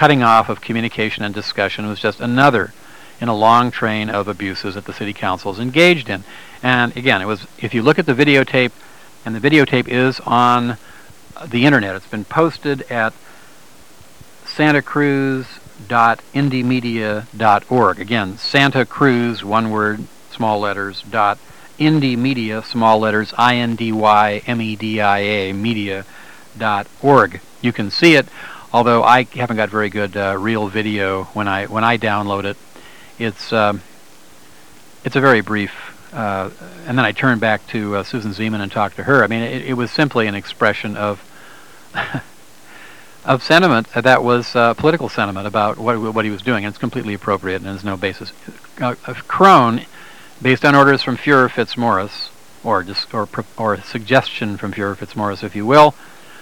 cutting off of communication and discussion was just another in a long train of abuses that the city council is engaged in. And again, it was, if you look at the videotape, and the videotape is on the internet, it's been posted at santacruz.indiemedia.org. Again, Santa Cruz, one word, small letters, indiemedia, small letters, INDYMEDIA, media.org. You can see it, although I haven't got very good real video when I download it. It's a very brief, and then I turned back to Susan Zeman and talked to her. I mean, it was simply an expression of of sentiment that was political sentiment about what he was doing, and it's completely appropriate and there's no basis. Crone, based on orders from Fuhrer Fitzmaurice, or a suggestion from Fuhrer Fitzmaurice, if you will,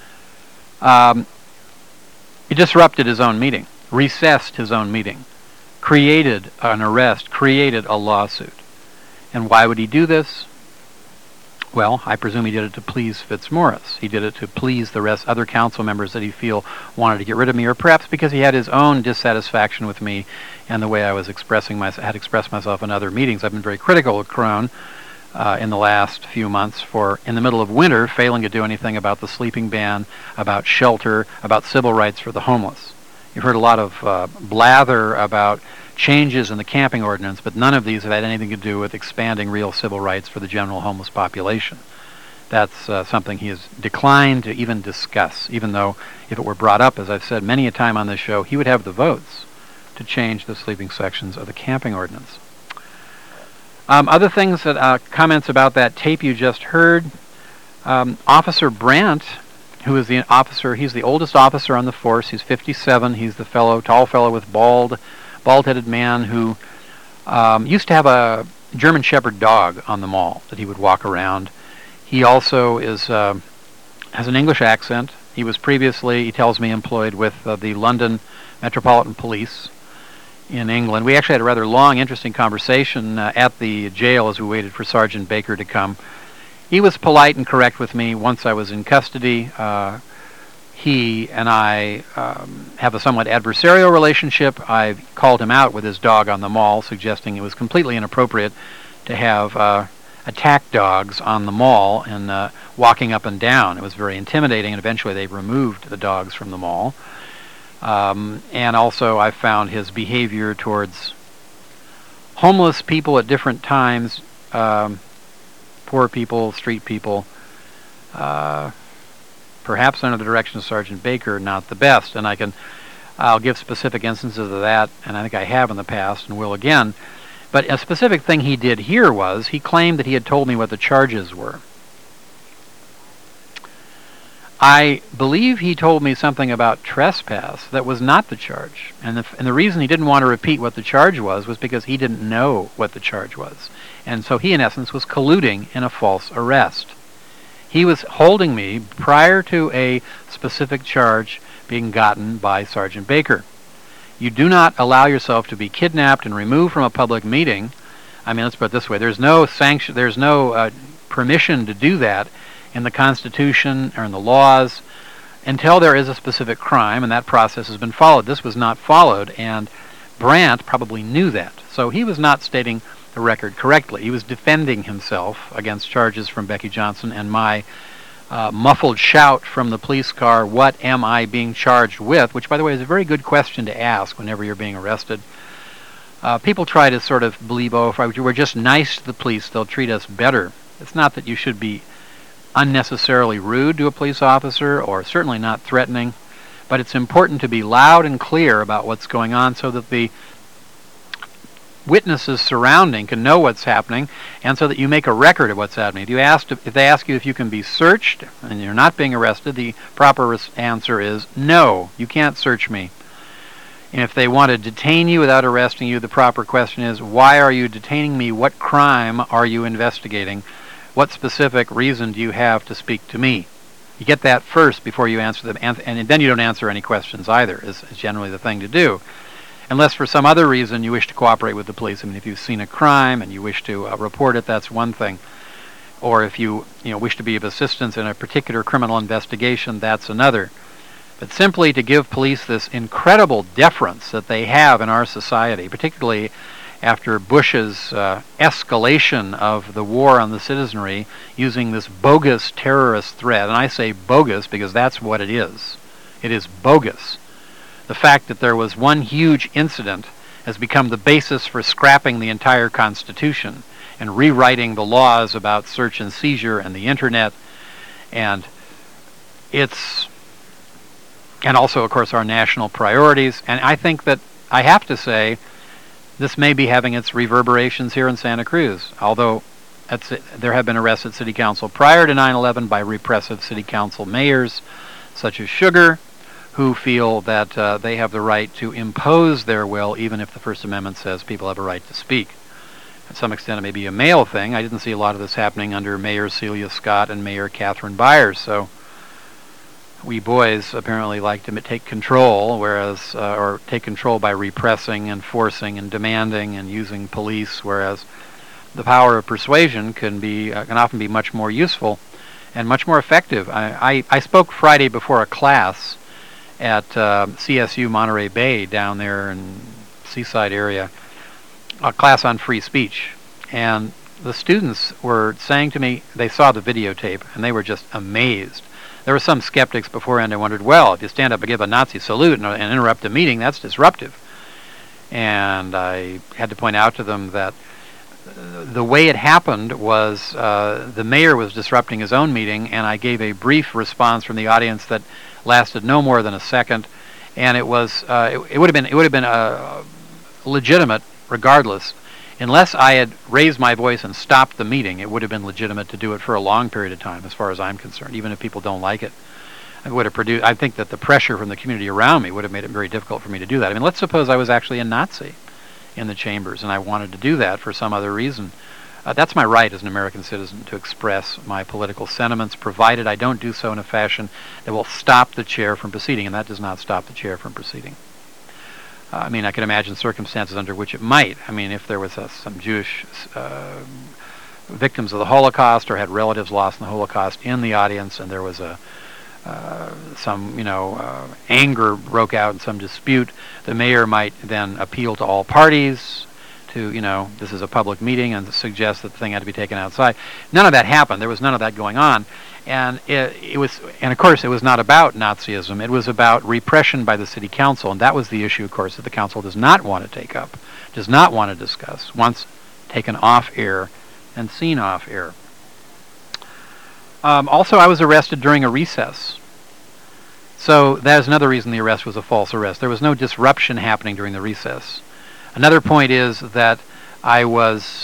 he disrupted his own meeting, recessed his own meeting, created an arrest, created a lawsuit. And why would he do this? Well, I presume he did it to please Fitzmaurice. He did it to please the other council members that he feel wanted to get rid of me, or perhaps because he had his own dissatisfaction with me and the way I was had expressed myself in other meetings. I've been very critical of Crone in the last few months for, in the middle of winter, failing to do anything about the sleeping ban, about shelter, about civil rights for the homeless. You've heard a lot of blather about changes in the camping ordinance, but none of these have had anything to do with expanding real civil rights for the general homeless population. That's something he has declined to even discuss, even though if it were brought up, as I've said many a time on this show, he would have the votes to change the sleeping sections of the camping ordinance. Other things, comments about that tape you just heard, Officer Brandt, who is the officer, he's the oldest officer on the force, he's 57, he's the tall fellow with bald-headed man who used to have a German Shepherd dog on the mall that he would walk around. He also has an English accent. He was previously, he tells me, employed with the London Metropolitan Police in England. We actually had a rather long, interesting conversation at the jail as we waited for Sergeant Baker to come. He was polite and correct with me once I was in custody. He and I have a somewhat adversarial relationship. I called him out with his dog on the mall, suggesting it was completely inappropriate to have attack dogs on the mall and walking up and down. It was very intimidating, and eventually they removed the dogs from the mall. And also I found his behavior towards homeless people at different times, poor people, street people, perhaps under the direction of Sergeant Baker, not the best. And I'll give specific instances of that, and I think I have in the past and will again. But a specific thing he did here was he claimed that he had told me what the charges were. I believe he told me something about trespass that was not the charge. And the reason he didn't want to repeat what the charge was because he didn't know what the charge was. And so he, in essence, was colluding in a false arrest. He was holding me prior to a specific charge being gotten by Sergeant Baker. You do not allow yourself to be kidnapped and removed from a public meeting. I mean, let's put it this way. There's no sanction, there's no permission to do that in the Constitution or in the laws until there is a specific crime, and that process has been followed. This was not followed, and Brandt probably knew that. So he was not stating the record correctly. He was defending himself against charges from Becky Johnson and my muffled shout from the police car, "What am I being charged with?" which, by the way, is a very good question to ask whenever you're being arrested. People try to sort of believe, oh, if we're just nice to the police, they'll treat us better. It's not that you should be unnecessarily rude to a police officer, or certainly not threatening, but it's important to be loud and clear about what's going on so that the witnesses surrounding can know what's happening, and so that you make a record of what's happening. If they ask you if you can be searched and you're not being arrested, the proper answer is no, you can't search me. And if they want to detain you without arresting you, the proper question is, why are you detaining me? What crime are you investigating? What specific reason do you have to speak to me? You get that first before you answer them, and then you don't answer any questions either, is generally the thing to do. Unless for some other reason you wish to cooperate with the police. I mean, if you've seen a crime and you wish to report it, that's one thing. Or if you wish to be of assistance in a particular criminal investigation, that's another. but simply to give police this incredible deference that they have in our society, particularly after Bush's escalation of the war on the citizenry using this bogus terrorist threat. And I say bogus because that's what it is. It is bogus. The fact that there was one huge incident has become the basis for scrapping the entire Constitution and rewriting the laws about search and seizure and the internet, and also, of course, our national priorities. And I think that I have to say this may be having its reverberations here in Santa Cruz, although there have been arrests at City Council prior to 9/11 by repressive City Council mayors, such as Sugar, who feel that they have the right to impose their will, even if the First Amendment says people have a right to speak. To some extent, it may be a male thing. I didn't see a lot of this happening under Mayor Celia Scott and Mayor Catherine Byers, so we boys apparently like to take control, or take control by repressing and forcing and demanding and using police, whereas the power of persuasion can often be much more useful and much more effective. I spoke Friday before a class at CSU Monterey Bay down there in Seaside area, a class on free speech, and the students were saying to me they saw the videotape and they were just amazed. There were some skeptics beforehand and wondered, well, if you stand up and give a Nazi salute and interrupt a meeting, that's disruptive. And I had to point out to them that the way it happened was the mayor was disrupting his own meeting, and I gave a brief response from the audience that lasted no more than a second, and it would have been legitimate regardless. Unless I had raised my voice and stopped the meeting, it would have been legitimate to do it for a long period of time, as far as I'm concerned, even if people don't like it. I think that the pressure from the community around me would have made it very difficult for me to do that. I mean, let's suppose I was actually a Nazi in the chambers and I wanted to do that for some other reason. That's my right as an American citizen to express my political sentiments, provided I don't do so in a fashion that will stop the chair from proceeding, and that does not stop the chair from proceeding. I mean, I can imagine circumstances under which it might. I mean, if there was some Jewish victims of the Holocaust or had relatives lost in the Holocaust in the audience, and there was anger broke out in some dispute, the mayor might then appeal to all parties to, this is a public meeting, and suggest that the thing had to be taken outside. None of that happened. There was none of that going on. And of course, it was not about Nazism. It was about repression by the city council, and that was the issue, of course, that the council does not want to take up, does not want to discuss, once taken off air and seen off air. Also, I was arrested during a recess. So that is another reason the arrest was a false arrest. There was no disruption happening during the recess. Another point is that I was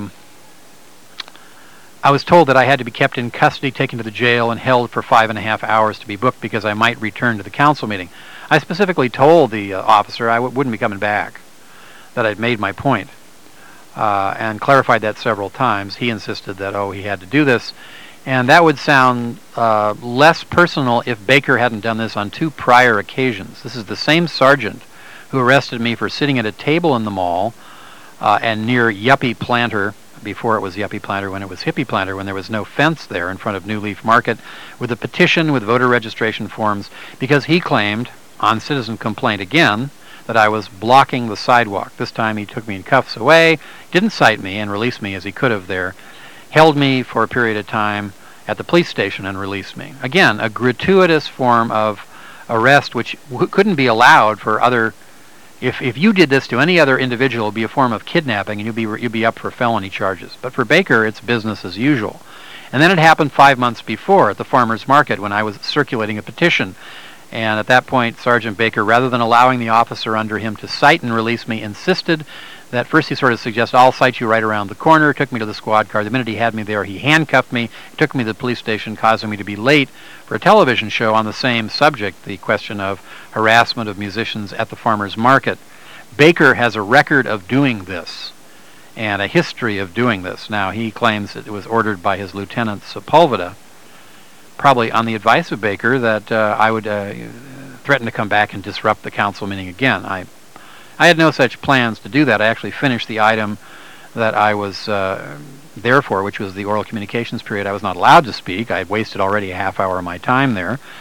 told that I had to be kept in custody, taken to the jail, and held for 5.5 hours to be booked because I might return to the council meeting. I specifically told the officer I wouldn't be coming back, that I'd made my point, and clarified that several times. He insisted that, he had to do this. And that would sound less personal if Baker hadn't done this on 2 prior occasions. This is the same sergeant who arrested me for sitting at a table in the mall and near Yuppie Planter, before it was Yuppie Planter, when it was Hippie Planter, when there was no fence there in front of New Leaf Market, with a petition with voter registration forms, because he claimed, on citizen complaint again, that I was blocking the sidewalk. This time he took me in cuffs away, didn't cite me and released me as he could have there, held me for a period of time at the police station and released me. Again, a gratuitous form of arrest which couldn't be allowed for other. If you did this to any other individual, it would be a form of kidnapping, and you'd be up for felony charges. But for Baker, it's business as usual. And then it happened 5 months before at the farmers market when I was circulating a petition. And at that point, Sergeant Baker, rather than allowing the officer under him to cite and release me, insisted that first he sort of suggested, I'll cite you right around the corner, took me to the squad car. The minute he had me there, he handcuffed me, took me to the police station, causing me to be late for a television show on the same subject, the question of harassment of musicians at the farmers market. Baker has a record of doing this and a history of doing this. Now, he claims that it was ordered by his Lieutenant Sepulveda, probably on the advice of Baker, that I would threaten to come back and disrupt the council meeting again. I had no such plans to do that. I actually finished the item that I was there for, which was the oral communications period. I was not allowed to speak. I had wasted already a half hour of my time there.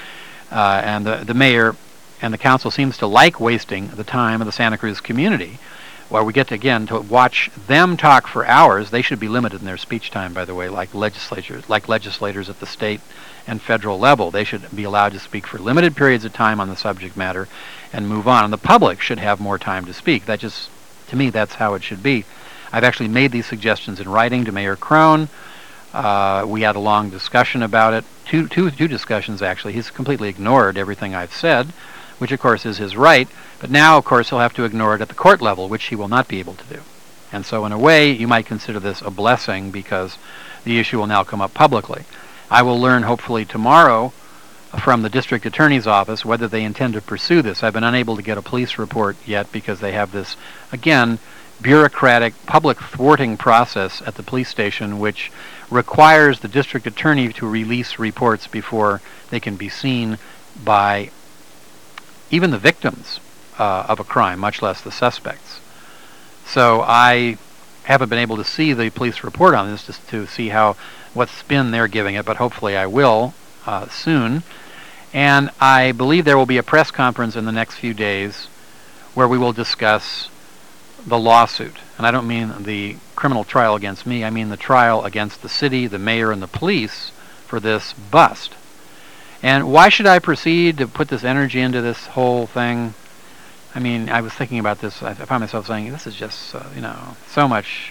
And the mayor and the council seems to like wasting the time of the Santa Cruz community, where we get to, again, to watch them talk for hours. They should be limited in their speech time, by the way, like legislators at the state and federal level. They should be allowed to speak for limited periods of time on the subject matter and move on. And the public should have more time to speak. That just, to me, that's how it should be. I've actually made these suggestions in writing to Mayor Crone. We had a long discussion about it, two discussions actually. He's completely ignored everything I've said, which of course is his right, but now of course he'll have to ignore it at the court level, which he will not be able to do. And so in a way, you might consider this a blessing because the issue will now come up publicly. I will learn hopefully tomorrow from the district attorney's office whether they intend to pursue this. I've been unable to get a police report yet because they have this, again, bureaucratic public thwarting process at the police station, which requires the district attorney to release reports before they can be seen by even the victims of a crime, much less the suspects. So I haven't been able to see the police report on this just to see what spin they're giving it, but hopefully I will soon. And I believe there will be a press conference in the next few days where we will discuss the lawsuit. And I don't mean the criminal trial against me, I mean the trial against the city, the mayor, and the police for this bust. And why should I proceed to put this energy into this whole thing? I mean, I was thinking about this. I found myself saying, this is just, so much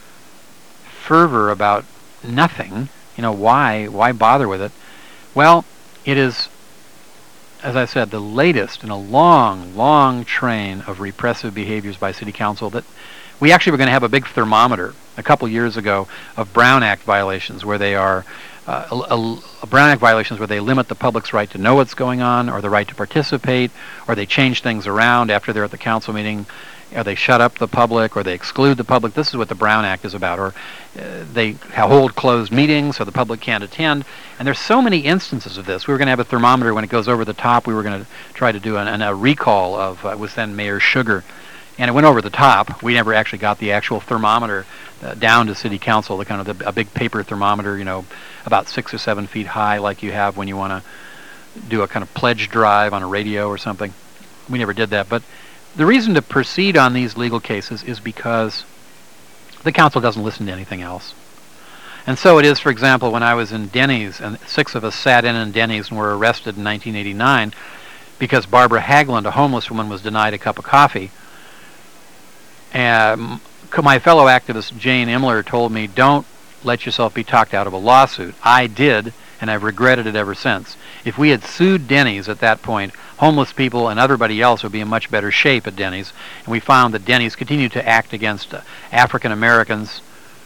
fervor about nothing. Why bother with it? Well, it is, as I said, the latest in a long, long train of repressive behaviors by City Council that we actually were going to have a big thermometer a couple years ago of Brown Act violations where they are Brown Act violations where they limit the public's right to know what's going on or the right to participate, or they change things around after they're at the council meeting, or they shut up the public, or they exclude the public. This is what the Brown Act is about. Or they hold closed meetings so the public can't attend. And there's so many instances of this. We were going to have a thermometer when it goes over the top. We were going to try to do a recall of was then Mayor Sugar. And it went over the top. We never actually got the actual thermometer down to City Council, the kind of a big paper thermometer, about 6 or 7 feet high, like you have when you want to do a kind of pledge drive on a radio or something. We never did that. But the reason to proceed on these legal cases is because the council doesn't listen to anything else. And so it is, for example, when I was in Denny's, and 6 of us sat in Denny's and were arrested in 1989 because Barbara Haglund, a homeless woman, was denied a cup of coffee. And my fellow activist Jane Imler told me, don't let yourself be talked out of a lawsuit. I did, and I've regretted it ever since. If we had sued Denny's at that point, homeless people and everybody else would be in much better shape at Denny's. And we found that Denny's continued to act against African Americans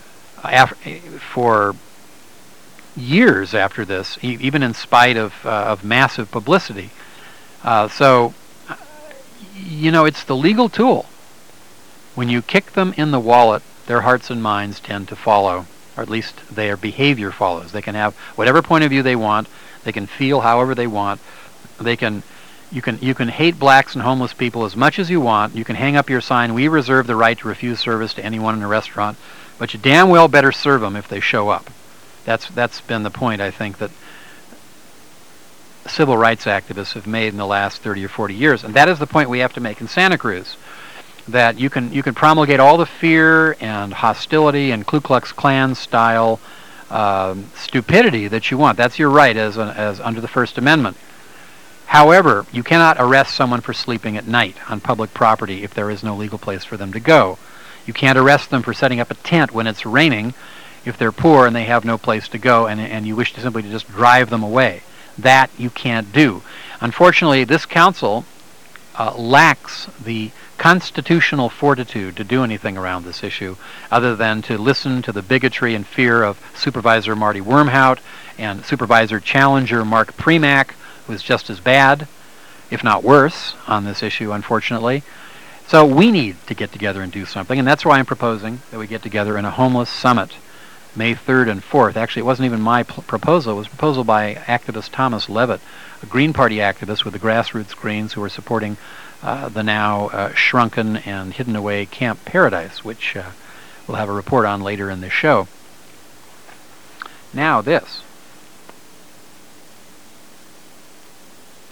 for years after this, even in spite of massive publicity. So it's the legal tool. When you kick them in the wallet, their hearts and minds tend to follow, or at least their behavior follows. They can have whatever point of view they want. They can feel however they want. You can hate blacks and homeless people as much as you want. You can hang up your sign, "We reserve the right to refuse service to anyone in a restaurant," but you damn well better serve them if they show up. That's been the point, I think, that civil rights activists have made in the last 30 or 40 years. And that is the point we have to make in Santa Cruz. That you can promulgate all the fear and hostility and Ku Klux Klan style stupidity that you want. That's your right as under the First Amendment. However, you cannot arrest someone for sleeping at night on public property if there is no legal place for them to go. You can't arrest them for setting up a tent when it's raining if they're poor and they have no place to go and you wish to simply just drive them away. That you can't do. Unfortunately, this council lacks the constitutional fortitude to do anything around this issue other than to listen to the bigotry and fear of Supervisor Marty Wormhout and Supervisor Challenger Mark Premack, who is just as bad, if not worse, on this issue, unfortunately. So we need to get together and do something, and that's why I'm proposing that we get together in a homeless summit May 3rd and 4th. Actually, it wasn't even my proposal. It was a proposal by activist Thomas Levitt, a Green Party activist with the Grassroots Greens who are supporting the now shrunken and hidden away Camp Paradise, which we'll have a report on later in the show. Now this.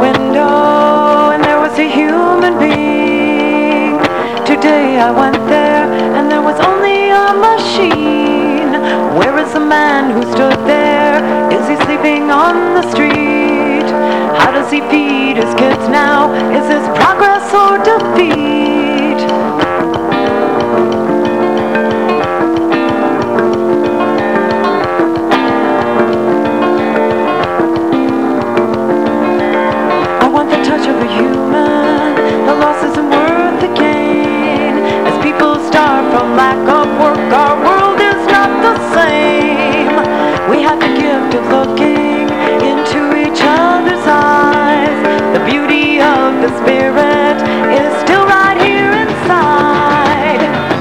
window and there was a human being. Today I went there and there was only a machine. Where is the man who stood there? Is he sleeping on the street? How does he feed his kids now? Is this progress or defeat? I want the touch of a human. The loss isn't worth the gain. As people starve from lack of work, our world is not the same. We have the gift of looking into each other's eyes. The beauty of the spirit is still right here inside.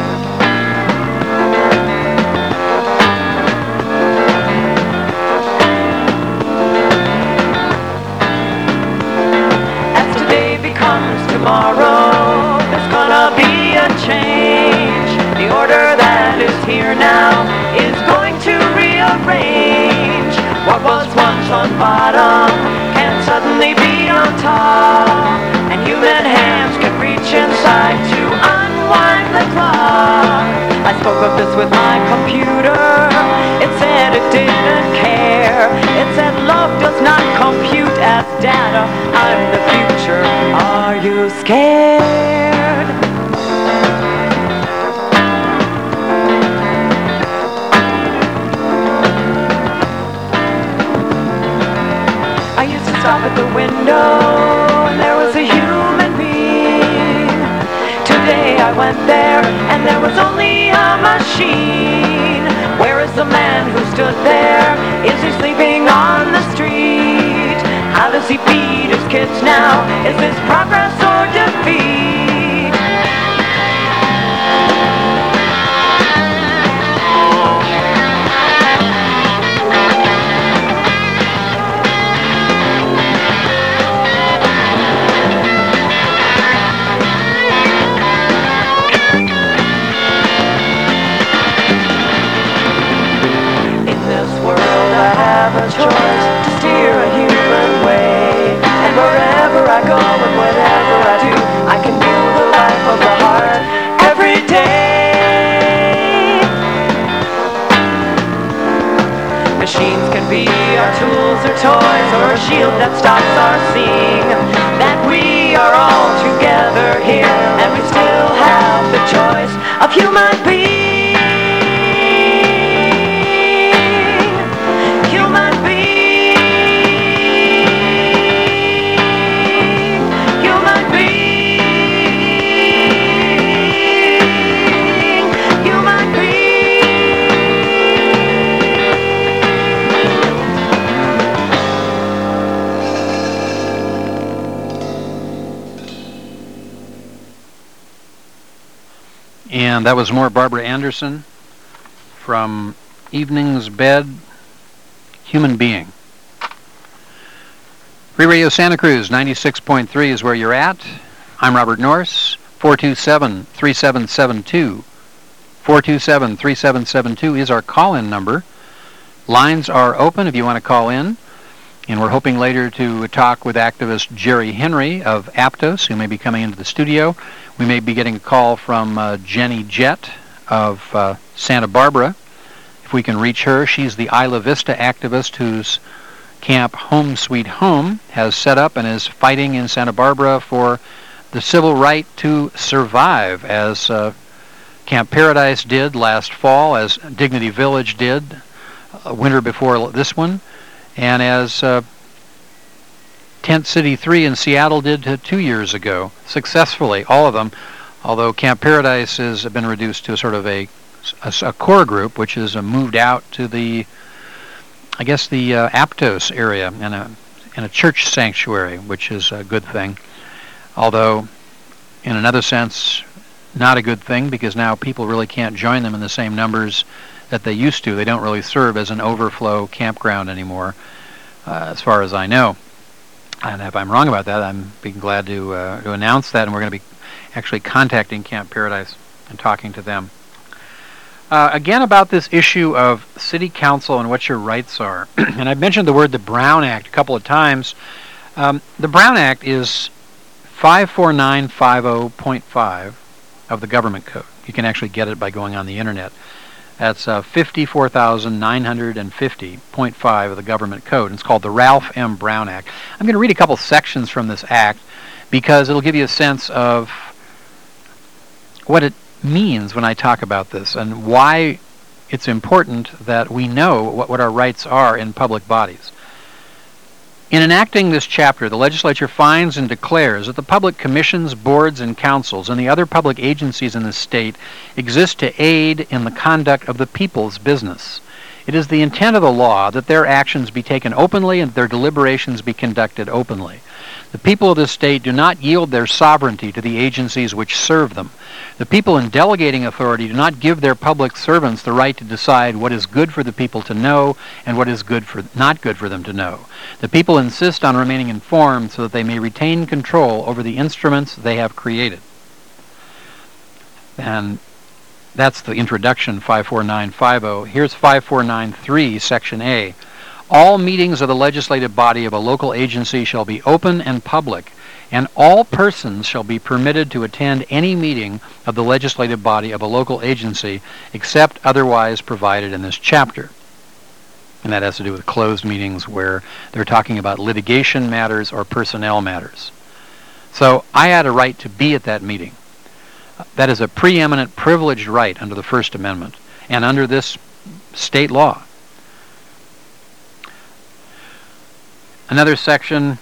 As today becomes tomorrow, there's gonna be a change. The order that is here now is going to rearrange. What was once on bottom can suddenly be on top, and human hands can reach inside to unwind the clock. I spoke of this with my computer. It said it didn't care. It said love does not compute as data. I'm the future. Are you scared? I used to stop at the window and there was a human being. Today I went there and there was only a machine. Where is the man who stood there? Is he sleeping on the street? How does he feed his kids now? Is this progress or defeat? A choice to steer a human way, and wherever I go and whatever I do, I can feel the life of the heart every day. Machines can be our tools or toys, or a shield that stops our seeing that we are all together here, and we still have the choice of human being. And that was more Barbara Anderson from Evening's Bed, Human Being. Free Radio Santa Cruz, 96.3 is where you're at. I'm Robert Norris, 427-3772. 427-3772 is our call-in number. Lines are open if you want to call in. And we're hoping later to talk with activist Jerry Henry of Aptos, who may be coming into the studio. We may be getting a call from Jenny Jett of Santa Barbara. If we can reach her, she's the Isla Vista activist whose camp Home Sweet Home has set up and is fighting in Santa Barbara for the civil right to survive, as Camp Paradise did last fall, as Dignity Village did a winter before this one, and as Tent City 3 in Seattle did 2 years ago, successfully, all of them, although Camp Paradise has been reduced to sort of a core group, which is moved out to the, I guess, the Aptos area in a church sanctuary, which is a good thing. Although, in another sense, not a good thing, because now people really can't join them in the same numbers that they used to. They don't really serve as an overflow campground anymore, as far as I know. And if I'm wrong about that, I'm being glad to announce that, and we're going to be actually contacting Camp Paradise and talking to them. Again, about this issue of city council and what your rights are. And I've mentioned the word the Brown Act a couple of times. The Brown Act is 54950.5 of the Government Code. You can actually get it by going on the internet. That's 54,950.5 of the Government Code. It's called the Ralph M. Brown Act. I'm going to read a couple sections from this act because it'll give you a sense of what it means when I talk about this and why it's important that we know what our rights are in public bodies. In enacting this chapter, the legislature finds and declares that the public commissions, boards, and councils and the other public agencies in the state exist to aid in the conduct of the people's business. It is the intent of the law that their actions be taken openly and their deliberations be conducted openly. The people of the state do not yield their sovereignty to the agencies which serve them. The people in delegating authority do not give their public servants the right to decide what is good for the people to know and what is not good for them to know. The people insist on remaining informed so that they may retain control over the instruments they have created. And that's the introduction, 54950. Here's 5493, Section A. All meetings of the legislative body of a local agency shall be open and public, and all persons shall be permitted to attend any meeting of the legislative body of a local agency except otherwise provided in this chapter. And that has to do with closed meetings where they're talking about litigation matters or personnel matters. So I had a right to be at that meeting. That is a preeminent privileged right under the First Amendment and under this state law. Another section,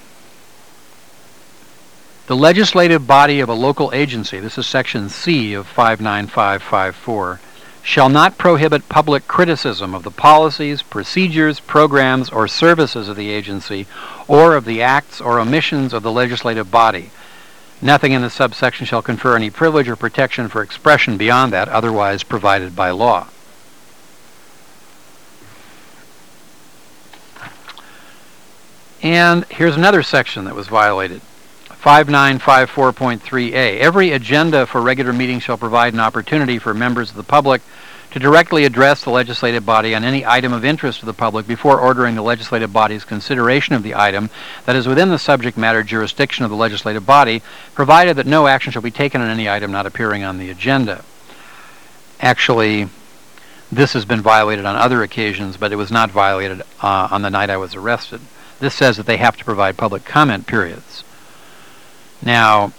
the legislative body of a local agency, this is Section C of 59554, shall not prohibit public criticism of the policies, procedures, programs, or services of the agency, or of the acts or omissions of the legislative body. Nothing in this subsection shall confer any privilege or protection for expression beyond that otherwise provided by law. And here's another section that was violated. 5954.3a. Every agenda for regular meetings shall provide an opportunity for members of the public to directly address the legislative body on any item of interest to the public before ordering the legislative body's consideration of the item that is within the subject matter jurisdiction of the legislative body, provided that no action shall be taken on any item not appearing on the agenda. Actually, this has been violated on other occasions, but it was not violated on the night I was arrested. This says that they have to provide public comment periods. Now,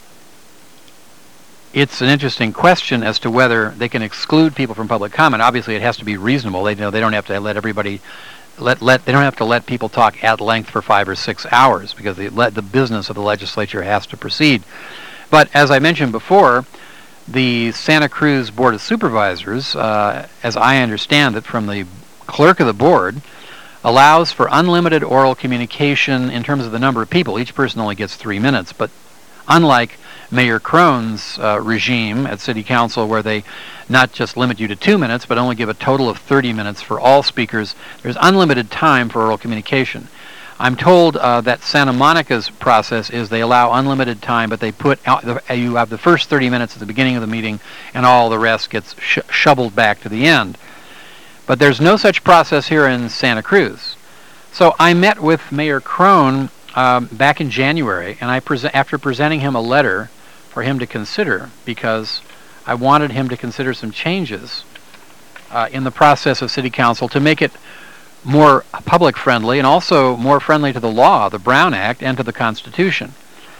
it's an interesting question as to whether they can exclude people from public comment. Obviously, it has to be reasonable. They don't have to let everybody they don't have to let people talk at length for 5 or 6 hours because the business of the legislature has to proceed. But as I mentioned before, the Santa Cruz Board of Supervisors, as I understand it from the clerk of the board, allows for unlimited oral communication in terms of the number of people. Each person only gets 3 minutes, but unlike Mayor Crone's regime at City Council, where they not just limit you to 2 minutes, but only give a total of 30 minutes for all speakers, there's unlimited time for oral communication. I'm told that Santa Monica's process is they allow unlimited time, but they put out you have the first 30 minutes at the beginning of the meeting, and all the rest gets shoveled back to the end. But there's no such process here in Santa Cruz. So I met with Mayor Crone back in January, and after presenting him a letter for him to consider, because I wanted him to consider some changes in the process of City Council to make it more public friendly and also more friendly to the law, the Brown Act, and to the Constitution.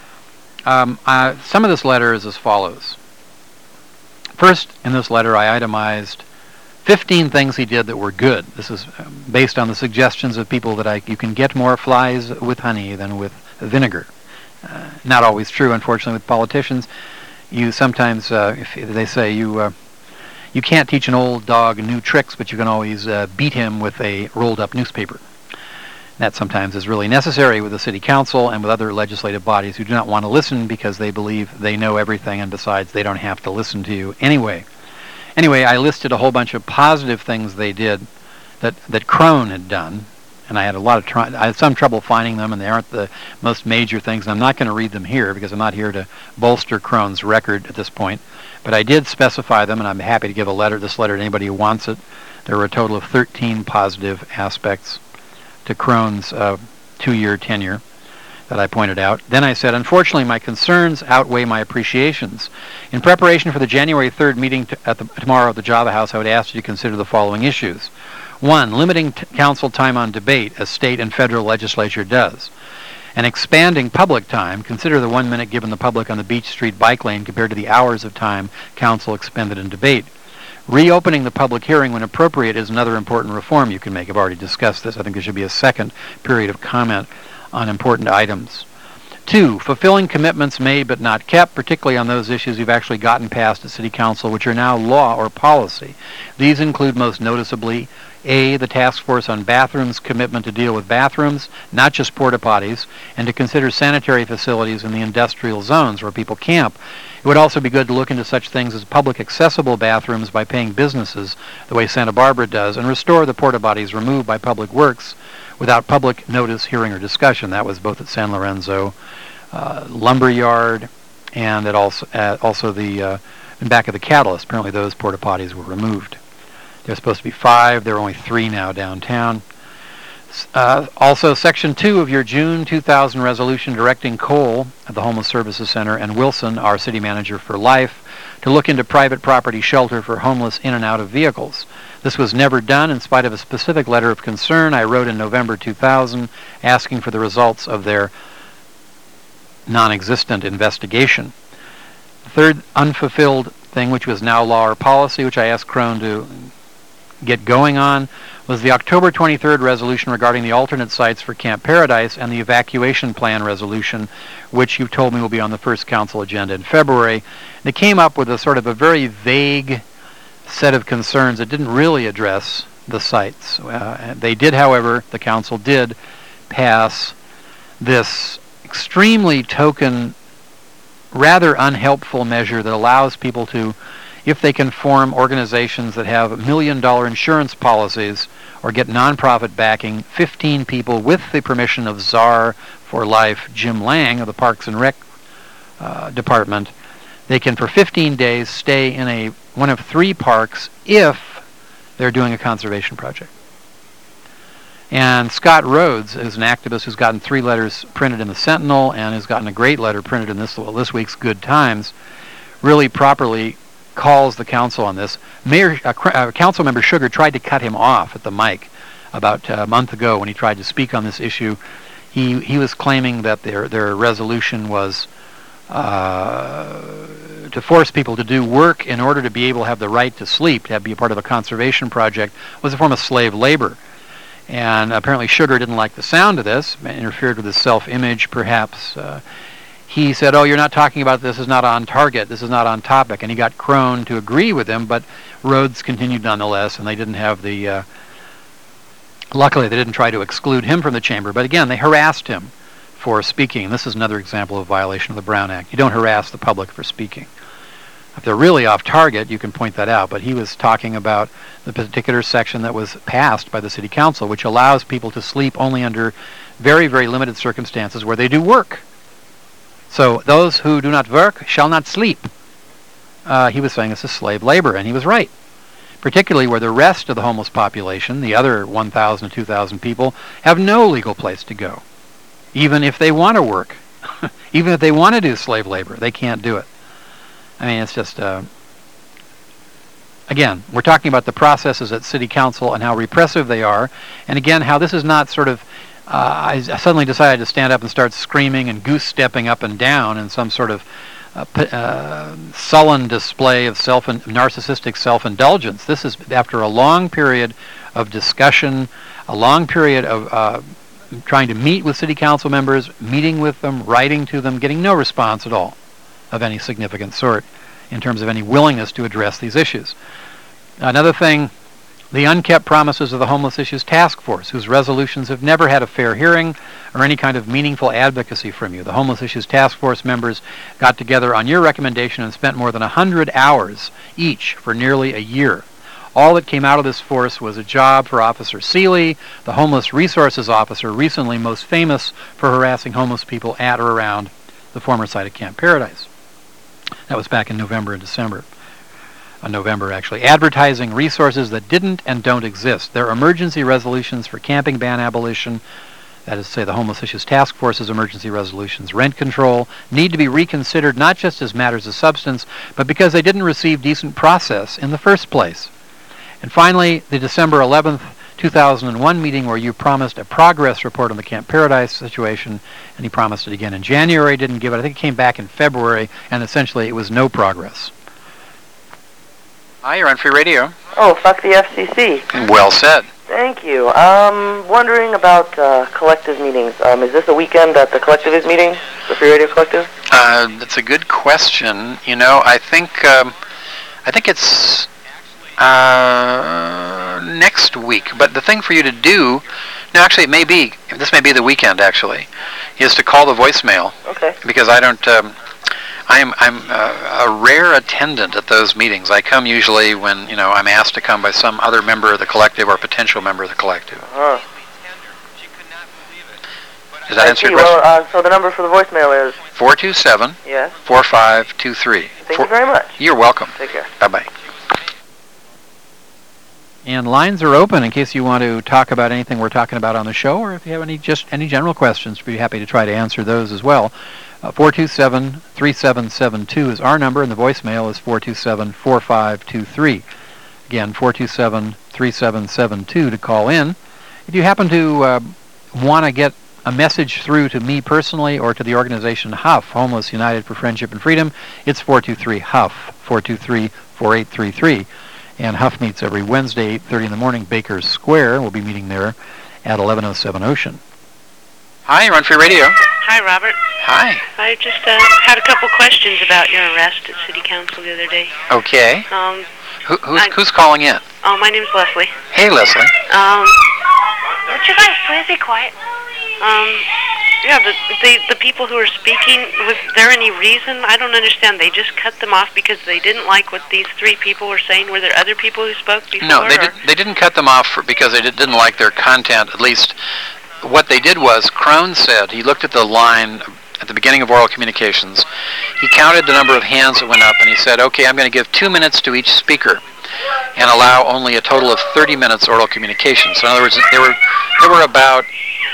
Some of this letter is as follows. First, in this letter, I itemized 15 things he did that were good. This is based on the suggestions of people that you can get more flies with honey than with vinegar. Not always true, unfortunately, with politicians. You sometimes, if they say you can't teach an old dog new tricks, but you can always beat him with a rolled-up newspaper. That sometimes is really necessary with the City Council and with other legislative bodies who do not want to listen because they believe they know everything, and besides, they don't have to listen to you anyway. Anyway, I listed a whole bunch of positive things they did that Crone had done, and I had I had some trouble finding them, and they aren't the most major things. And I'm not going to read them here because I'm not here to bolster Crone's record at this point. But I did specify them, and I'm happy to give this letter to anybody who wants it. There were a total of 13 positive aspects to Crone's 2-year tenure. that I pointed out. Then I said, unfortunately, my concerns outweigh my appreciations. In preparation for the January 3rd meeting tomorrow at the Java House, I would ask you to consider the following issues. 1, limiting council time on debate, as state and federal legislature does. And expanding public time, consider the 1 minute given the public on the Beach Street bike lane compared to the hours of time council expended in debate. Reopening the public hearing when appropriate is another important reform you can make. I've already discussed this. I think there should be a second period of comment on important items. 2, fulfilling commitments made but not kept, particularly on those issues you've actually gotten past at City Council, which are now law or policy. These include most noticeably A, the task force on bathrooms commitment to deal with bathrooms, not just porta potties, and to consider sanitary facilities in the industrial zones where people camp. It would also be good to look into such things as public accessible bathrooms by paying businesses, the way Santa Barbara does, and restore the porta potties removed by Public Works without public notice, hearing, or discussion. That was both at San Lorenzo Lumberyard and at also the in back of the Catalyst. Apparently those porta potties were removed. There's supposed to be 5. There are only 3 now downtown. Also, Section 2 of your June 2000 resolution directing Cole at the Homeless Services Center and Wilson, our city manager for life, to look into private property shelter for homeless in and out of vehicles. This was never done in spite of a specific letter of concern I wrote in November 2000 asking for the results of their non-existent investigation. The third unfulfilled thing, which was now law or policy, which I asked Crone to get going on, was the October 23rd resolution regarding the alternate sites for Camp Paradise and the evacuation plan resolution, which you told me will be on the first council agenda in February. They came up with a sort of a very vague set of concerns that didn't really address the sites. They did, however, the council did pass this extremely token, rather unhelpful measure that allows people to, if they can form organizations that have $1 million insurance policies or get nonprofit backing, 15 people with the permission of Czar for Life, Jim Lang of the Parks and Rec Department, they can for 15 days stay in one of 3 parks if they're doing a conservation project. And Scott Rhodes is an activist who's gotten 3 letters printed in the Sentinel and has gotten a great letter printed in this week's Good Times, really properly calls the council on this. Council member Sugar tried to cut him off at the mic about a month ago when he tried to speak on this issue. He was claiming that their resolution was to force people to do work in order to be able to have the right to sleep, to be a part of a conservation project, was a form of slave labor. And apparently Sugar didn't like the sound of this, interfered with his self-image perhaps. He said, oh, you're not talking about this is not on target, this is not on topic. And he got Crone to agree with him, but Rhodes continued nonetheless, and they didn't have the... luckily, they didn't try to exclude him from the chamber. But again, they harassed him for speaking. This is another example of violation of the Brown Act. You don't harass the public for speaking. If they're really off target, you can point that out. But he was talking about the particular section that was passed by the City Council, which allows people to sleep only under very, very limited circumstances where they do work. So those who do not work shall not sleep. He was saying this is slave labor, and he was right. Particularly where the rest of the homeless population, the other 1,000 to 2,000 people, have no legal place to go. Even if they want to work, even if they want to do slave labor, they can't do it. I mean, it's just, again, we're talking about the processes at City Council and how repressive they are, and again, how this is not sort of, I suddenly decided to stand up and start screaming and goose-stepping up and down in some sort of sullen display of narcissistic self-indulgence. This is after a long period of discussion, a long period of trying to meet with City Council members, meeting with them, writing to them, getting no response at all of any significant sort in terms of any willingness to address these issues. Another thing, the unkept promises of the Homeless Issues Task Force, whose resolutions have never had a fair hearing or any kind of meaningful advocacy from you. The Homeless Issues Task Force members got together on your recommendation and spent more than 100 hours each for nearly a year. All that came out of this force was a job for Officer Seeley, the Homeless Resources Officer, recently most famous for harassing homeless people at or around the former site of Camp Paradise. That was back in November and December. November, actually. Advertising resources that didn't and don't exist. Their emergency resolutions for camping ban abolition, that is to say the Homeless Issues Task Force's emergency resolutions, rent control, need to be reconsidered not just as matters of substance, but because they didn't receive decent process in the first place. And finally, the December 11th, 2001 meeting where you promised a progress report on the Camp Paradise situation, and he promised it again in January, didn't give it. I think it came back in February, and essentially it was no progress. Hi, you're on Free Radio. Oh, fuck the FCC. Well said. Thank you. Wondering about collective meetings. Is this a weekend that the collective is meeting? The Free Radio Collective? That's a good question. You know, I think it's next week. But the thing for you to do, no, actually, this may be the weekend. Actually, is to call the voicemail. Okay. Because I don't. I'm a rare attendant at those meetings. I come usually when I'm asked to come by some other member of the collective or potential member of the collective. Does that answer your question? Well, so the number for the voicemail is 427. Yes. 4523. Thank you very much. You're welcome. Take care. Bye-bye. And lines are open in case you want to talk about anything we're talking about on the show, or if you have any general questions, we'd be happy to try to answer those as well. 427-3772 is our number, and the voicemail is 427-4523. Again, 427-3772 to call in. If you happen to want to get a message through to me personally or to the organization HUF, Homeless United for Friendship and Freedom, it's 423-HUF, 423-4833. And HUF meets every Wednesday, 8:30 in the morning, Bakers Square. We'll be meeting there at 1107 Ocean. Hi, you're on Free Radio. Hi, Robert. Hi. I just had a couple questions about your arrest at City Council the other day. Okay. Who's calling in? Oh, my name's Leslie. Hey, Leslie. Would you guys please be quiet? Yeah, the people who were speaking, was there any reason? I don't understand. They just cut them off because they didn't like what these three people were saying? Were there other people who spoke before? No, they didn't cut them off because they didn't like their content. At least what they did was, Crone said, he looked at the line at the beginning of oral communications. He counted the number of hands that went up, and he said, okay, I'm going to give 2 minutes to each speaker and allow only a total of 30 minutes oral communication. So in other words, there were about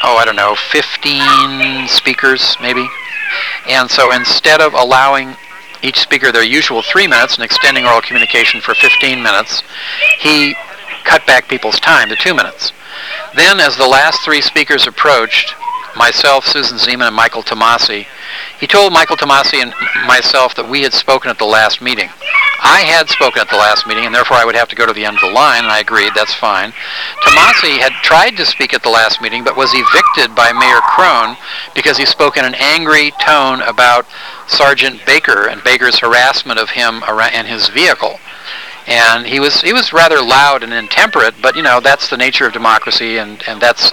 15 speakers maybe. And so instead of allowing each speaker their usual 3 minutes and extending oral communication for 15 minutes, he cut back people's time to 2 minutes. Then as the last three speakers approached, myself, Susan Zeman, and Michael Tomasi, he told Michael Tomasi and myself that we had spoken at the last meeting. I had spoken at the last meeting, and therefore I would have to go to the end of the line, and I agreed, that's fine. Tomasi had tried to speak at the last meeting, but was evicted by Mayor Crone because he spoke in an angry tone about Sergeant Baker and Baker's harassment of him and his vehicle. And he was rather loud and intemperate, but that's the nature of democracy, and that's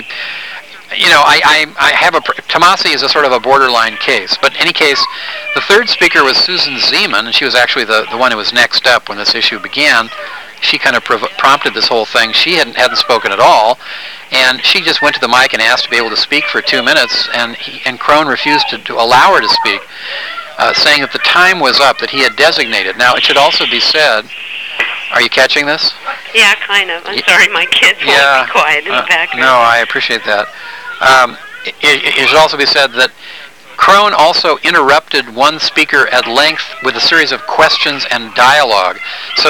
Tomasi is a sort of a borderline case. But in any case, the third speaker was Susan Zeman, and she was actually the one who was next up when this issue began. She kind of prompted this whole thing. She hadn't spoken at all, and she just went to the mic and asked to be able to speak for 2 minutes, and Crone refused to allow her to speak, saying that the time was up that he had designated. Now, it should also be said, are you catching this? Yeah, kind of. I'm sorry, my kids won't be quiet in the background. No, I appreciate that. It should also be said that Crone also interrupted one speaker at length with a series of questions and dialogue. So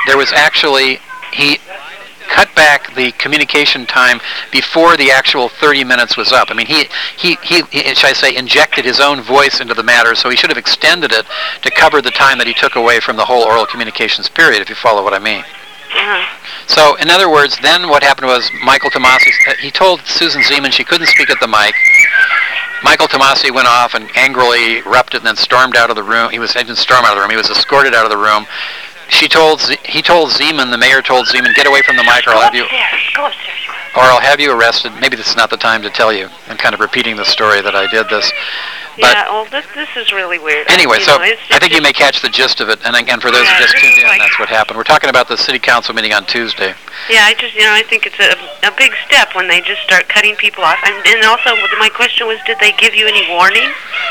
he cut back the communication time before the actual 30 minutes was up. I mean, he should I say, injected his own voice into the matter, so he should have extended it to cover the time that he took away from the whole oral communications period, if you follow what I mean. Uh-huh. So, in other words, then what happened was Michael Tomasi, he told Susan Zeman she couldn't speak at the mic. Michael Tomasi went off and angrily erupted and then stormed out of the room. He didn't storm out of the room, he was escorted out of the room. He told Zeman, the mayor told Zeman, get away from the mic or I'll have you... Go upstairs. Or I'll have you arrested. Maybe this is not the time to tell you. I'm kind of repeating the story that I did this. But yeah, well, this is really weird. Anyway, I think you may catch the gist of it. And again, for those who just tuned in, that's what happened. We're talking about the city council meeting on Tuesday. Yeah, I think it's a big step when they just start cutting people off. And also, my question was, did they give you any warning?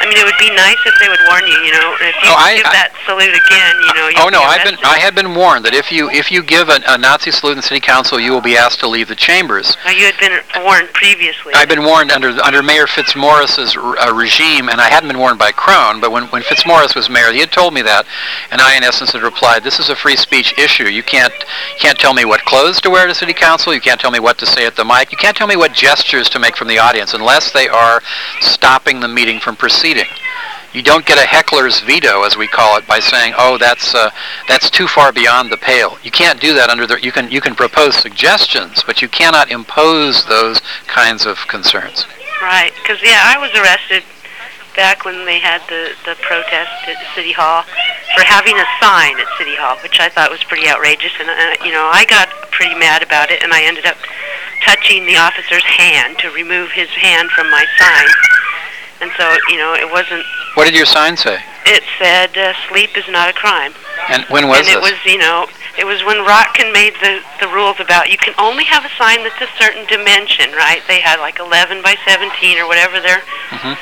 I mean, it would be nice if they would warn you. You know, if you give that salute again, you know. Oh no, I had been warned that if you give a Nazi salute in the city council, you will be asked to leave the chambers. Oh, you had been warned previously. I've been warned under Mayor Fitzmaurice's regime, and I hadn't been warned by Crone. But when Fitzmaurice was mayor, he had told me that, and I, in essence, had replied, "This is a free speech issue. You can't tell me what clothes to wear to city council. You can't tell me what to say at the mic. You can't tell me what gestures to make from the audience unless they are stopping the meeting from proceeding. You don't get a heckler's veto, as we call it, by saying, "Oh, that's too far beyond the pale." You can't do that under the. You can propose suggestions, but you cannot impose those kinds of concerns. Right, because I was arrested back when they had the protest at City Hall for having a sign at City Hall, which I thought was pretty outrageous, and I got pretty mad about it, and I ended up touching the officer's hand to remove his hand from my sign. And so, it wasn't... What did your sign say? It said, sleep is not a crime. And when was this? And it was when Rotkin made the rules about you can only have a sign that's a certain dimension, right? They had like 11 by 17 or whatever there. Mm-hmm.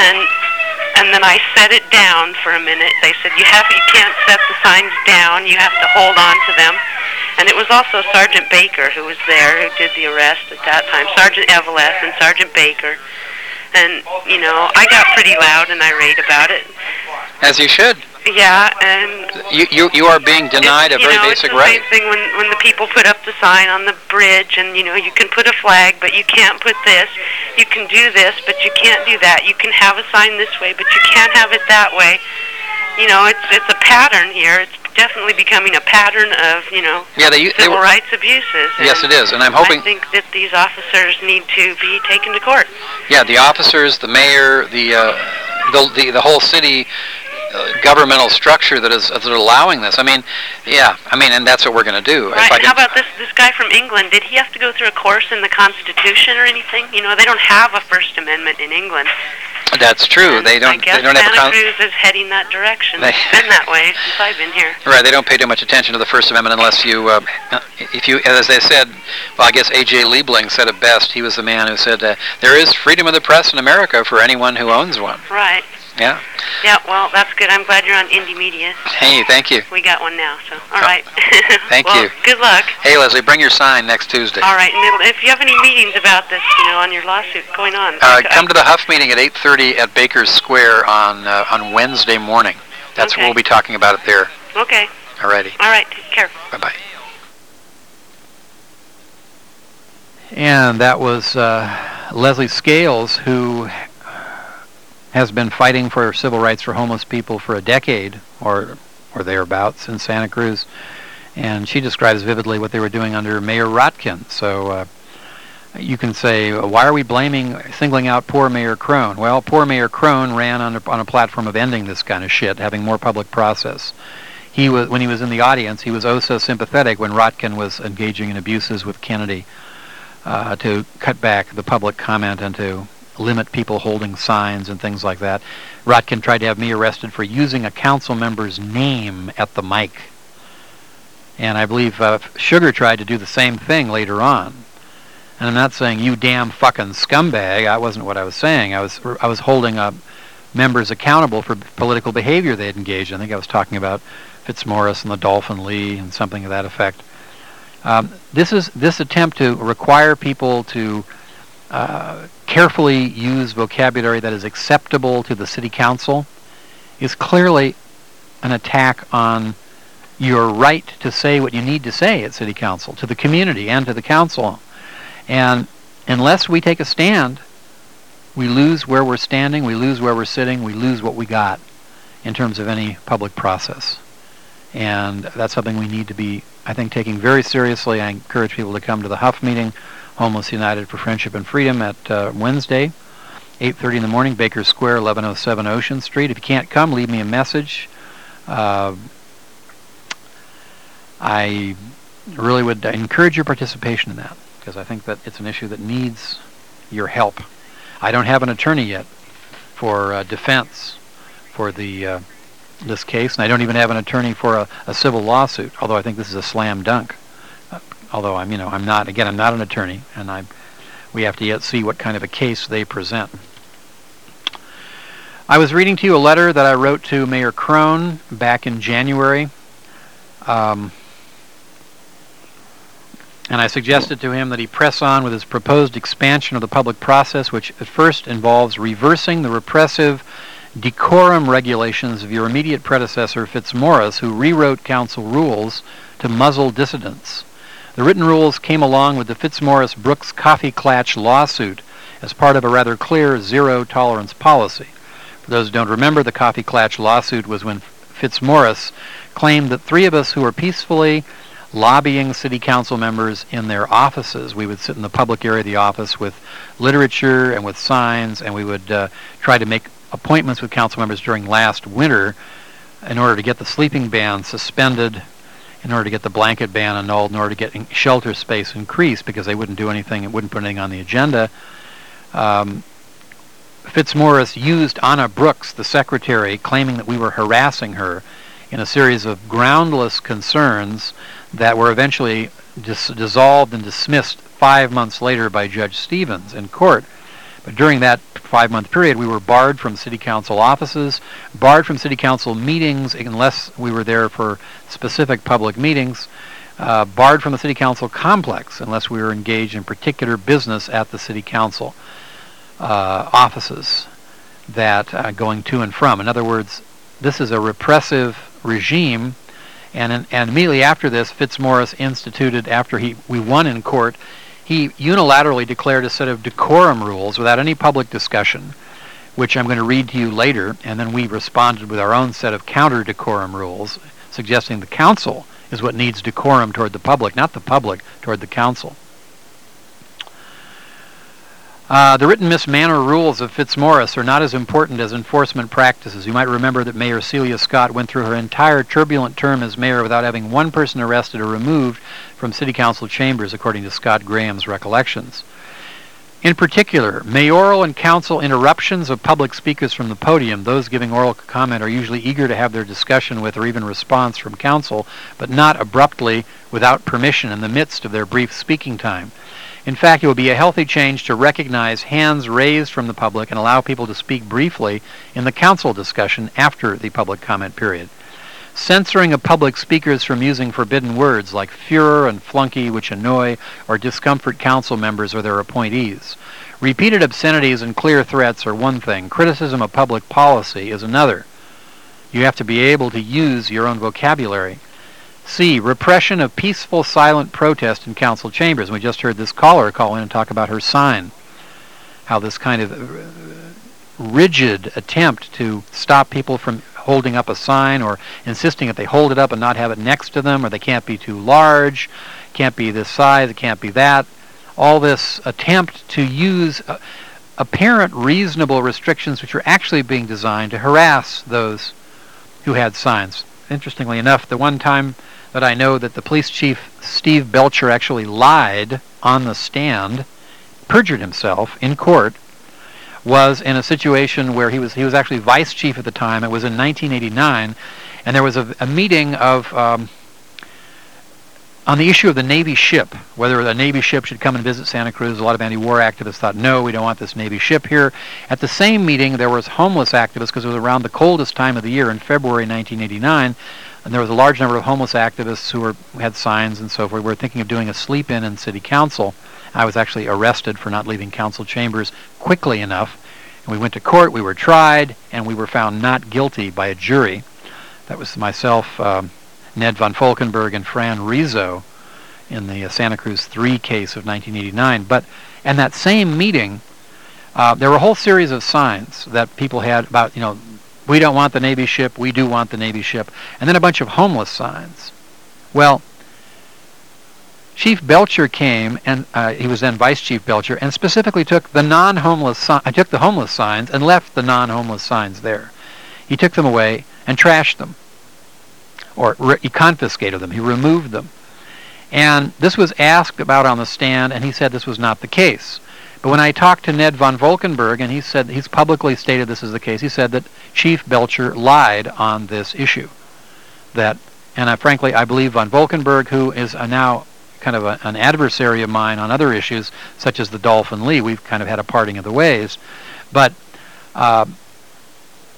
And then I set it down for a minute. They said, you can't set the signs down. You have to hold on to them. And it was also Sergeant Baker who was there, who did the arrest at that time. Sergeant Eveleth and Sergeant Baker. And, I got pretty loud and irate about it. As you should. Yeah, and... You are being denied a very basic right. It's the same thing when the people put up the sign on the bridge and, you can put a flag, but you can't put this. You can do this, but you can't do that. You can have a sign this way, but you can't have it that way. It's a pattern here. It's definitely becoming a pattern of, civil rights abuses. Yes, it is, and I'm hoping... I think that these officers need to be taken to court. Yeah, the officers, the mayor, the whole city governmental structure that is allowing this. And that's what we're going to do. Right. How about this guy from England? Did he have to go through a course in the Constitution or anything? They don't have a First Amendment in England. That's true. And they don't. I guess they don't Santa have a Cruz is heading that direction. It's been that way since I've been here. Right. They don't pay too much attention to the First Amendment unless you, if you, as they said. Well, I guess A.J. Liebling said it best. He was the man who said there is freedom of the press in America for anyone who owns one. Right. Yeah. Yeah. Well, that's good. I'm glad you're on Indie Media. Hey, thank you. We got one now. So, all right. Thank you. Good luck. Hey, Leslie, bring your sign next Tuesday. All right. And if you have any meetings about this, on your lawsuit going on, come to the Huff meeting at 8:30 at Baker's Square on Wednesday morning. That's okay. We'll be talking about it there. Okay. Alrighty. All right. Take care. Bye-bye. And that was Leslie Scales, who has been fighting for civil rights for homeless people for a decade or thereabouts in Santa Cruz. And she describes vividly what they were doing under Mayor Rotkin. So you can say, why are we singling out poor Mayor Crone? Well, poor Mayor Crone ran on a platform of ending this kind of shit, having more public process. When he was in the audience, he was oh so sympathetic when Rotkin was engaging in abuses with Kennedy to cut back the public comment and to limit people holding signs and things like that. Rotkin tried to have me arrested for using a council member's name at the mic. And I believe Sugar tried to do the same thing later on. And I'm not saying you damn fucking scumbag. That wasn't what I was saying. I was holding members accountable for political behavior they had engaged in. I think I was talking about Fitzmaurice and the Dolphin Lee and something to that effect. This attempt to require people to carefully use vocabulary that is acceptable to the city council is clearly an attack on your right to say what you need to say at city council, to the community and to the council. And unless we take a stand, we lose where we're standing, we lose where we're sitting, we lose what we got in terms of any public process. And that's something we need to be, I think, taking very seriously. I encourage people to come to the Huff meeting, Homeless United for Friendship and Freedom, at Wednesday, 8:30 in the morning, Baker Square, 1107 Ocean Street. If you can't come, leave me a message. I really would encourage your participation in that, because I think that it's an issue that needs your help. I don't have an attorney yet for defense for this case, and I don't even have an attorney for a civil lawsuit, although I think this is a slam dunk. Although I'm not an attorney, and we have to yet see what kind of a case they present. I was reading to you a letter that I wrote to Mayor Crone back in January. And I suggested to him that he press on with his proposed expansion of the public process, which at first involves reversing the repressive decorum regulations of your immediate predecessor, Fitzmaurice, who rewrote council rules to muzzle dissidents. The written rules came along with the Fitzmaurice-Brooks Coffee Klatch lawsuit as part of a rather clear zero-tolerance policy. For those who don't remember, the Coffee Klatch lawsuit was when Fitzmaurice claimed that three of us who were peacefully lobbying city council members in their offices. We would sit in the public area of the office with literature and with signs, and we would try to make appointments with council members during last winter in order to get the sleeping ban suspended, in order to get the blanket ban annulled, in order to get shelter space increased, because they wouldn't do anything, it wouldn't put anything on the agenda. Fitzmaurice used Anna Brooks, the secretary, claiming that we were harassing her in a series of groundless concerns that were eventually dissolved and dismissed 5 months later by Judge Stevens in court. But during that 5-month period, we were barred from city council offices, barred from city council meetings unless we were there for specific public meetings, barred from the city council complex unless we were engaged in particular business at the city council offices that going to and from. In other words, this is a repressive regime, and immediately after this, Fitzmaurice instituted, after we won in court, he unilaterally declared a set of decorum rules without any public discussion, which I'm going to read to you later, and then we responded with our own set of counter-decorum rules, suggesting the council is what needs decorum toward the public, not the public toward the council. The written mismanner rules of Fitzmaurice are not as important as enforcement practices. You might remember that Mayor Celia Scott went through her entire turbulent term as mayor without having one person arrested or removed from city council chambers, according to Scott Graham's recollections. In particular, mayoral and council interruptions of public speakers from the podium, those giving oral comment are usually eager to have their discussion with or even response from council, but not abruptly without permission in the midst of their brief speaking time. In fact, it would be a healthy change to recognize hands raised from the public and allow people to speak briefly in the council discussion after the public comment period. Censoring of public speakers from using forbidden words like furor and flunky, which annoy or discomfort council members or their appointees. Repeated obscenities and clear threats are one thing. Criticism of public policy is another. You have to be able to use your own vocabulary. C. Repression of peaceful, silent protest in council chambers. We just heard this caller call in and talk about her sign. How this kind of rigid attempt to stop people from holding up a sign or insisting that they hold it up and not have it next to them, or they can't be too large, can't be this size, it can't be that. All this attempt to use apparent reasonable restrictions which are actually being designed to harass those who had signs. Interestingly enough, the one time that I know that the police chief, Steve Belcher, actually lied on the stand, perjured himself in court, was in a situation where he was actually vice chief at the time. It was in 1989, and there was a meeting of on the issue of the Navy ship, whether the Navy ship should come and visit Santa Cruz. A lot of anti-war activists thought, no, we don't want this Navy ship here. At the same meeting, there was homeless activists, because it was around the coldest time of the year in February 1989, and there was a large number of homeless activists who had signs and so forth. We were thinking of doing a sleep-in in city council. I was actually arrested for not leaving council chambers quickly enough. And we went to court, we were tried, and we were found not guilty by a jury. That was myself, Ned von Falkenberg, and Fran Rizzo in the Santa Cruz 3 case of 1989. But in that same meeting, there were a whole series of signs that people had about, we don't want the Navy ship, we do want the Navy ship, and then a bunch of homeless signs. Well, Chief Belcher came, and he was then Vice Chief Belcher, and specifically took the took the homeless signs and left the non-homeless signs there. He took them away and trashed them, or he confiscated them. He removed them. And this was asked about on the stand, and he said this was not the case. But when I talked to Ned von Falkenberg, and he said he's publicly stated this is the case, he said that Chief Belcher lied on this issue. Frankly, I believe von Falkenberg, who is now kind of an adversary of mine on other issues, such as the Dolphin Lee, we've kind of had a parting of the ways. But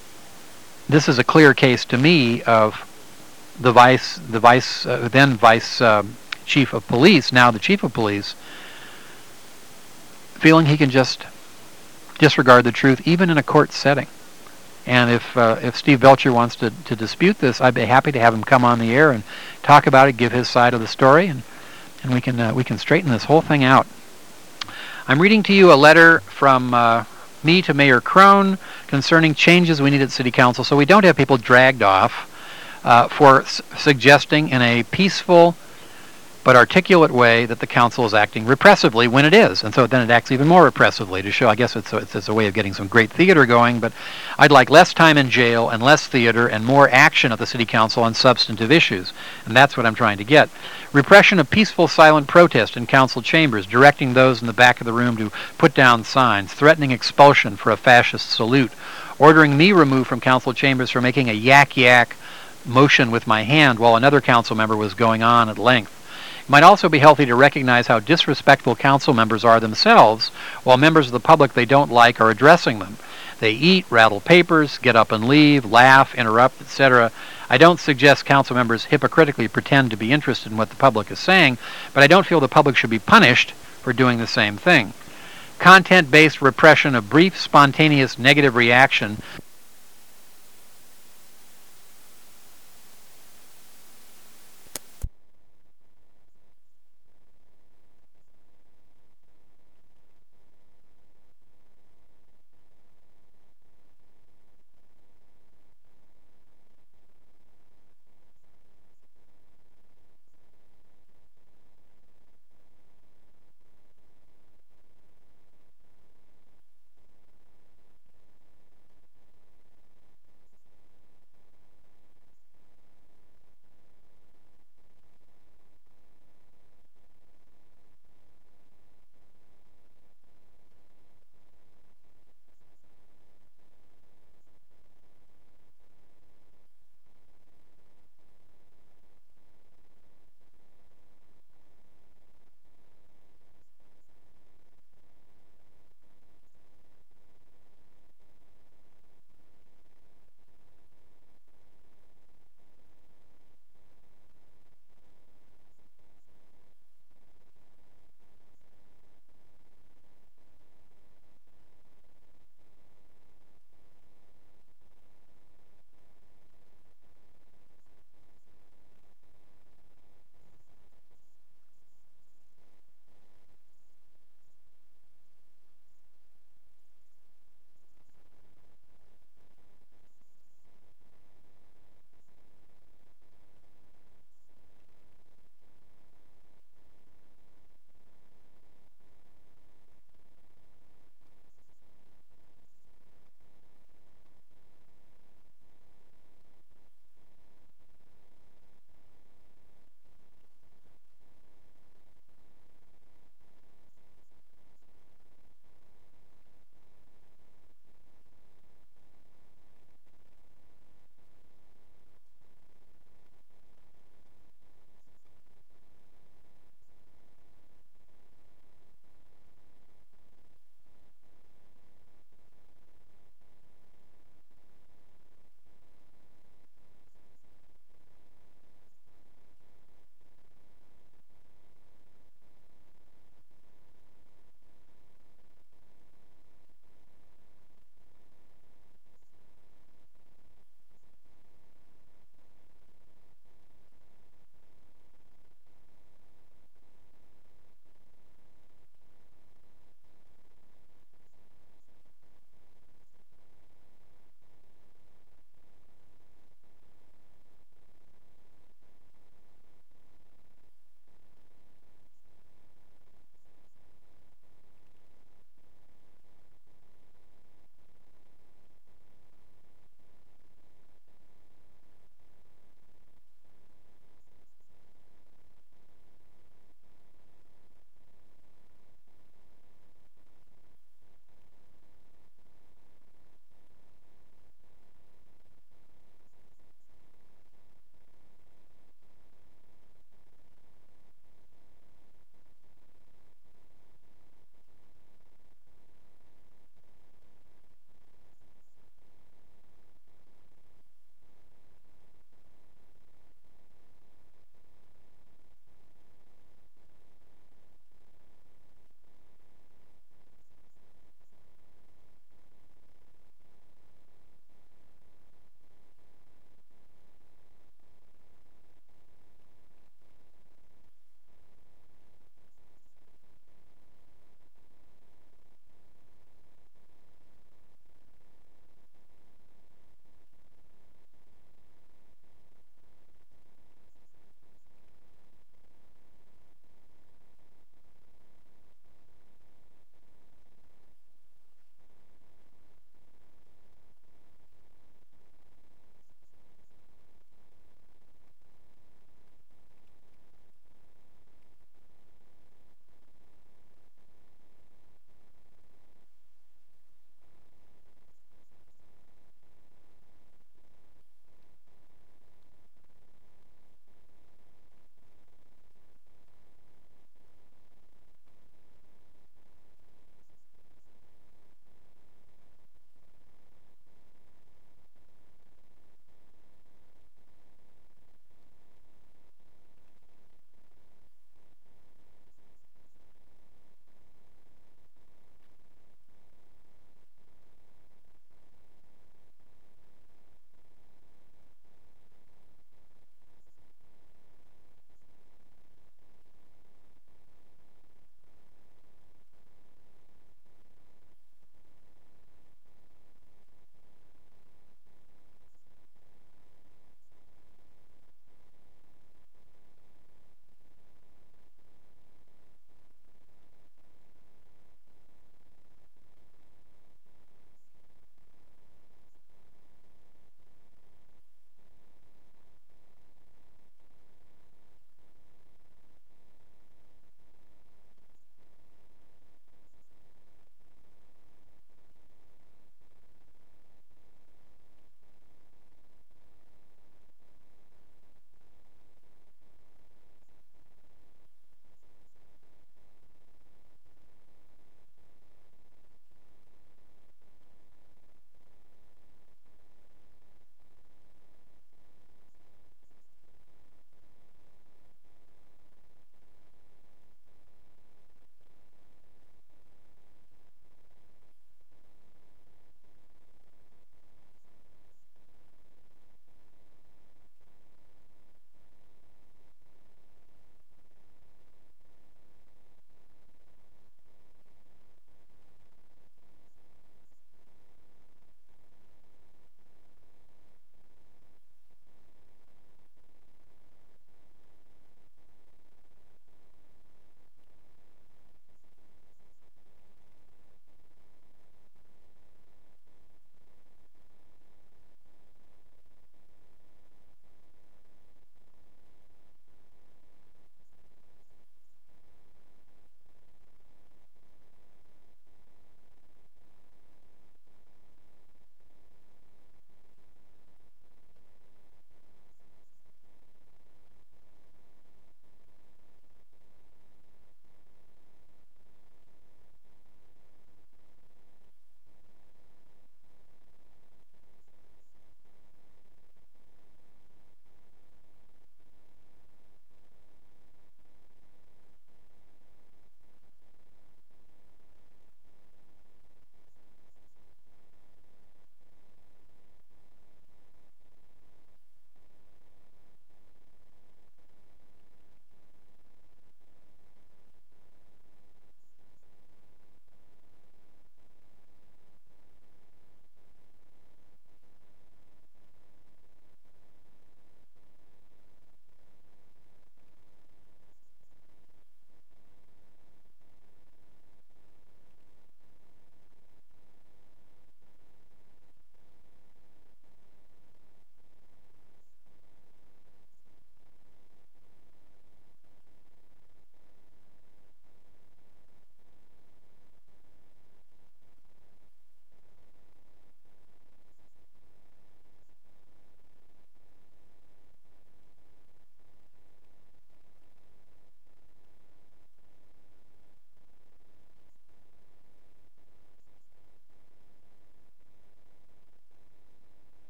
this is a clear case to me of the then vice chief of police, now the chief of police, feeling he can just disregard the truth even in a court setting. And if Steve Belcher wants to dispute this, I'd be happy to have him come on the air and talk about it, give his side of the story, and we can straighten this whole thing out. I'm reading to you a letter from me to Mayor Crone concerning changes we need at City Council, so we don't have people dragged off for suggesting in a peaceful but articulate way that the council is acting repressively when it is. And so then it acts even more repressively to show, I guess it's a way of getting some great theater going, but I'd like less time in jail and less theater and more action at the City Council on substantive issues. And that's what I'm trying to get. Repression of peaceful, silent protest in council chambers, directing those in the back of the room to put down signs, threatening expulsion for a fascist salute, ordering me removed from council chambers for making a yak motion with my hand while another council member was going on at length. It might also be healthy to recognize how disrespectful council members are themselves while members of the public they don't like are addressing them. They eat, rattle papers, get up and leave, laugh, interrupt, etc. I don't suggest council members hypocritically pretend to be interested in what the public is saying, but I don't feel the public should be punished for doing the same thing. Content-based repression of brief, spontaneous negative reaction